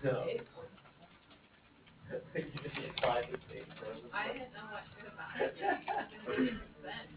No. It- You just applied the same frozen. I didn't know what to do about it. It's 100%.